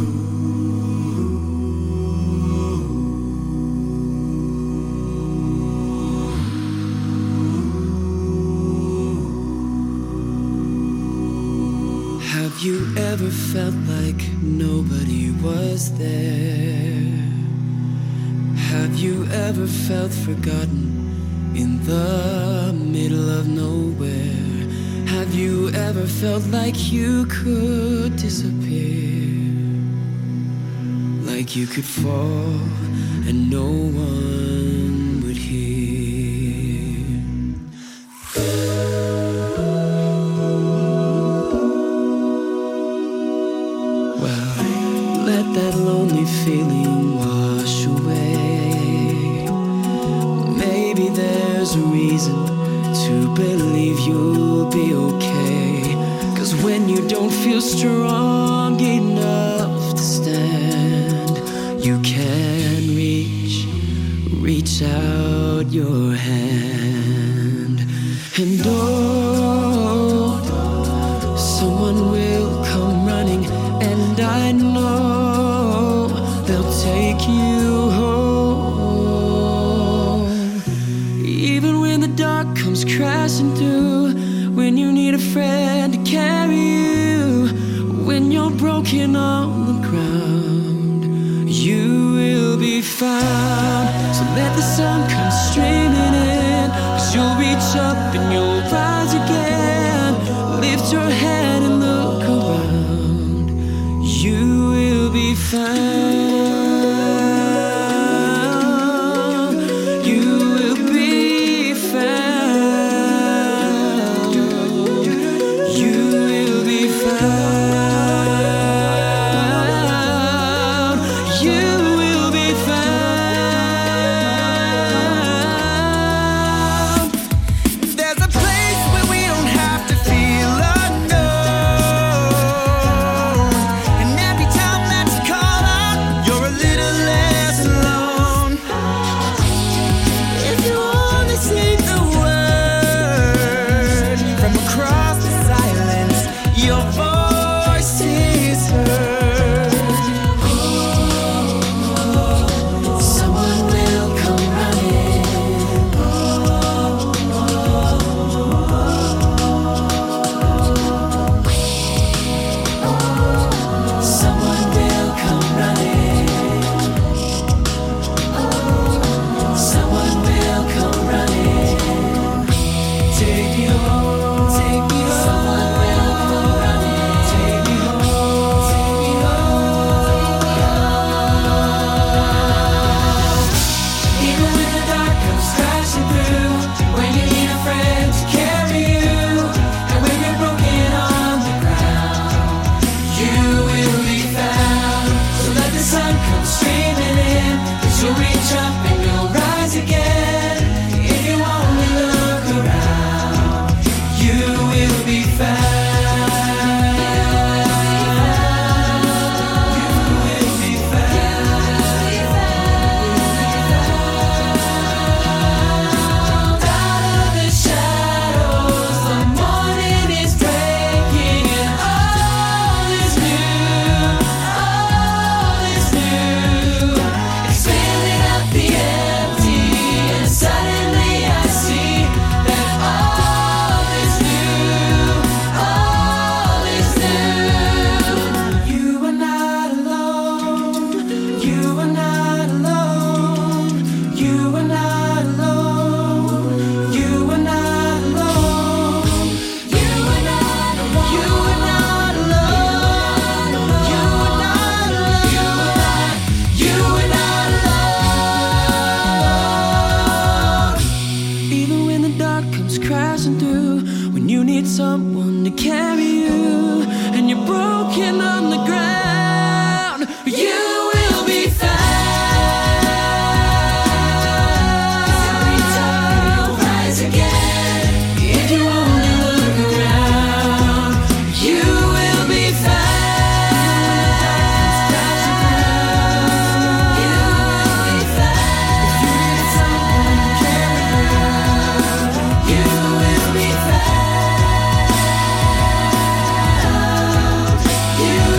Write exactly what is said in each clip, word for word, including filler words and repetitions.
Have you ever felt like nobody was there? Have you ever felt forgotten in the middle of nowhere? Have you ever felt like you could disappear? Like you could fall and no one would hear? Well, let that lonely feeling wash away. Maybe there's a reason to believe you'll be okay. 'Cause when you don't feel strong enough to stand, you can reach, reach out your hand. And oh, someone will come running, and I know they'll take you home. Even when the dark comes crashing through, when you need a friend to carry you, when you're broken on the ground, you will be found. So let the sun come streaming in, 'cause you'll reach up and you'll rise again. Lift your head and look around, you will be found. You will be found. You will be found. You will be found. There's a place where we don't have to feel unknown. And every time that you call out, you're a little less alone. If you only say the word from across the silence, your voice is heard. Someone will come running. Someone will come running. Someone will come running. Take me home, take me home. Someone will come running. Take me home, take me home. Even when the dark comes crashing through, when you need a friend to carry you, and when you're broken on the ground, you will be found. So let the sun come streaming in, 'cause you'll reach up and you'll rise again. If you only look around, you will be found. You will be found. Out of the shadows, the morning is breaking, and all is new, all is new. It's filling up the empty, and suddenly I see that all is new, all is new. You are not alone, you are not alone, you are not alone, you are not alone, you are not alone, you are not alone, you are not alone, you are not alone. Even when the dark comes crashing through, when you need someone to carry you, and you're broken on the ground, you will be found. Every time you'll rise again, if you only look around, you will be found. You will be found. If you need someone to carry you, you will be found. You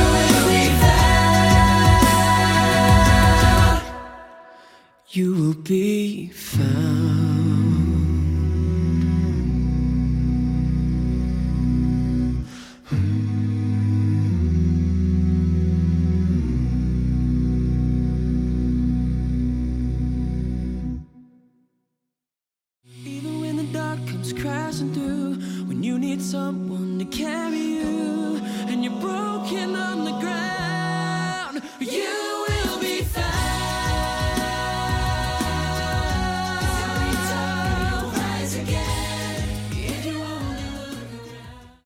crashing through when you need someone to carry you, and you're broken on